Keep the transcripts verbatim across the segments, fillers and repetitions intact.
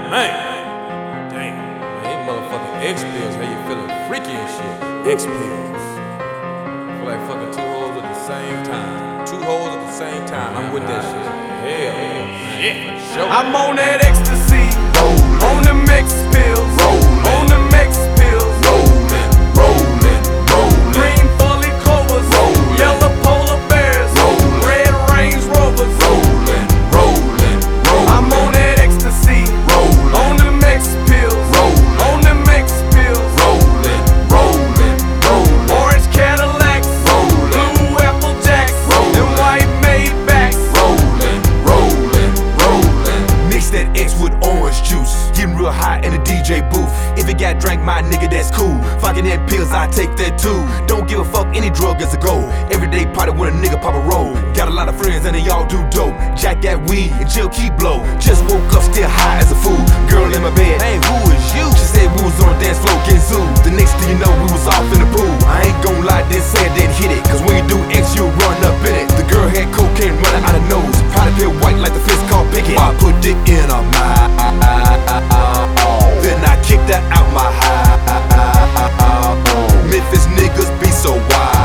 Man, damn. Man, these motherfucking X pills, how you feeling freaky and shit. X pills. Feel like fucking two hoes at the same time. Two hoes at the same time. I'm with that shit. Hell, hell, shit. Show. I'm on that ecstasy, rollin', on them X pills, rollin', on them X pills, rollin', rollin', rollin'. Green fully clovers, rollin', yellow polar bears, rollin', red Range Rovers, rollin', rollin', rollin'. I'm on that ecstasy, rollin', on them X pills, rollin', on them X pills, rollin', rollin', rollin'. Orange Cadillacs, rollin', blue Apple Jacks, rollin', and white Maybachs, rollin', rollin', rollin'. Mix that X with orange juice, getting real high in the D J booth. If it got drank, my nigga, that's cool. Fucking that pills, I take that too. Don't give a fuck, any drug is a go. Everyday party when a nigga pop a roll. Got a lot of friends and they all do dope. Jack that weed and chill keep blow. Just woke up still high as a fool. Girl in my bed, hey, who is you? She said we was on the dance floor getting zoo. The next thing you know, we was off in the pool. I ain't gon' lie, then said then hit it. Cause when you do X, you'll run up in it. The girl had cocaine running out her nose. Powder pill white like the fist called Pickett. I put it in her mouth. Then I kicked her out my house. Memphis niggas be so wild.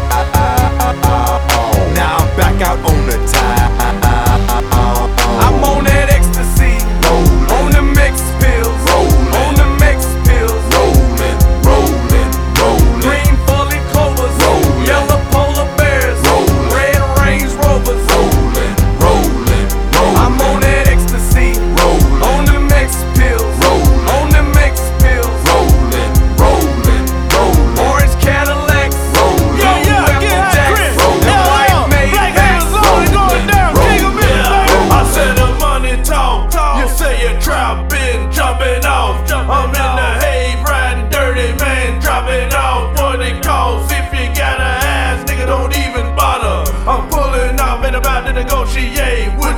Now I'm back out on the time. I'm on that ecstasy, rollin', on them X pills, rollin', on them X pills, rollin', rollin', rollin'. Green fully clovers, rollin', yellow polar bears, rollin', red Range Rovers, rollin', rollin', rollin'. I'm on that ecstasy, rollin', on them X pills, rollin', on them X pills, rollin', rollin', rollin'. Orange Cadillacs, rollin', Yeah, yeah, blue get Apple high, Jacks, Chris. rollin', Yeah, white yeah. Black Maybachs, hands on and going down. King of it, baby. I said the money talk, you say you're trapping, jumping off. I'm in the hay, riding dirty, man, dropping off what it costs. If you got a ass, nigga, don't even bother. I'm pulling off and about to negotiate with